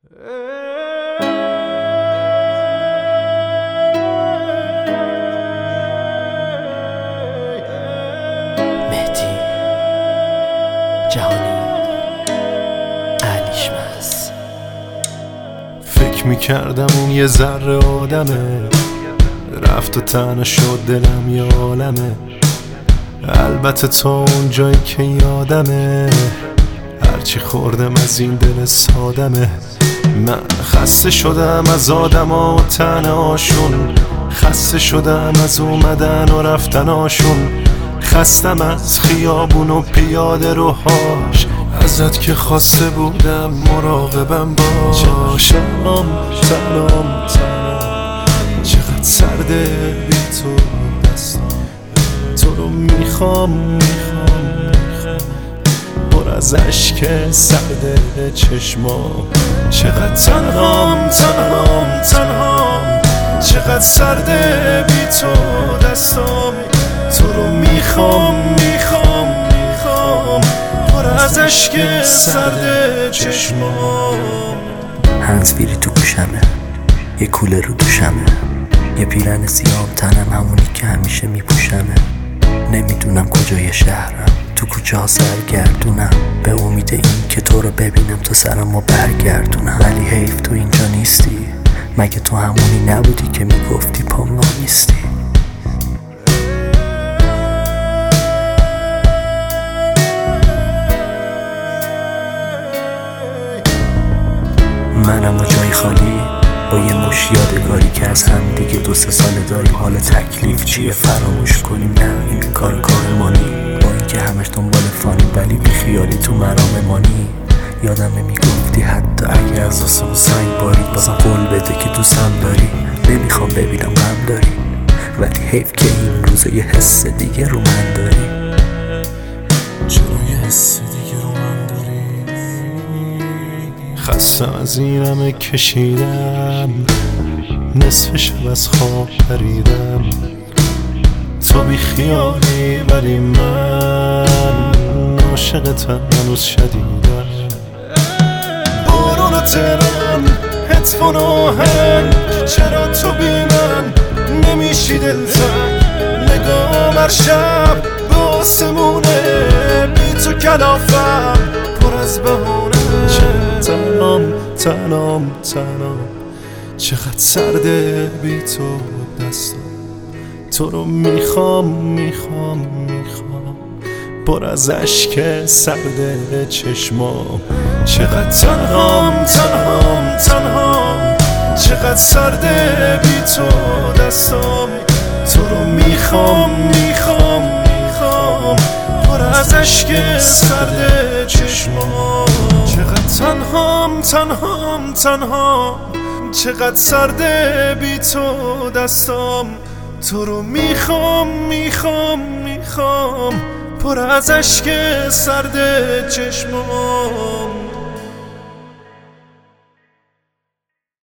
مهدی جهانی علیشمس. فکر میکردم اون یه ذره آدمه، رفت و تنها شد دلم یه عالمه. البته تا اون جایی که یادمه، هرچی خوردم از این دل سادمه. من خسته شدم از آدما و تنهاشون، خسته شدم از اومدن و رفتناشون، خستم از خیابون و پیاده روهاش. ازت که خواسته بودم مراقبم باش. تنام چقدر سرده بی تو دستم، تو رو میخوام پر از عشق سرده چشمام. چقدر تنهام چقدر سرده بی تو دستم، تو رو میخوام پر از عشق سرده چشمام. هنزبیری تو گوشمه، یه کوله رو دوشمه، یه پیرن سیام تنم همونی که همیشه میپوشمه. نمیدونم کجای شهرم، تو کوچه ها سرگردونم، به امید این که تو رو ببینم تا سرمو برگردونم. ولی حیف تو اینجا نیستی، مگه تو همونی نبودی که میگفتی پام نیستی؟ منم و جای خالی با یه مش یادگاری که از هم دیگه 2-3 ساله داریم. حالا تکلیف چیه فراموش کنیم؟ نه این کار مانی، با اینکه همش دنبال فانی ولی بی خیالی تو مرام مانی. یادمه میگفتی حتی اگه از آسمون سنگ بارید بازم قول بده که دوستم داری. نمیخوام ببینم غم داری، ولی حیف که این روزا یه حس دیگه رو من داری. چرا یه حس دیگه رو من داری؟ خستم از این همه کشیدم، نصف شب از خواب پریدم. تو بی خیالی ولی من عاشقتم هنوز شدیدم. بارون و تران هدفون و آهنگ، چرا تو بی من نمیشی دلتنگ؟ نگام هر شب به آسمونه، بی تو کلافم پر از بهونه. تنام چقدر سرده بی تو دستم، تو رو میخوام پر از عشق سرده چشمام. چقدر تنهام چقدر سرده بی تو دستم، تو رو میخوام پر از عشق سرده چشمام. چقدر تنهام چقدر سرده بی تو دستم، تو رو میخوام پر از عشق سرده چشمام.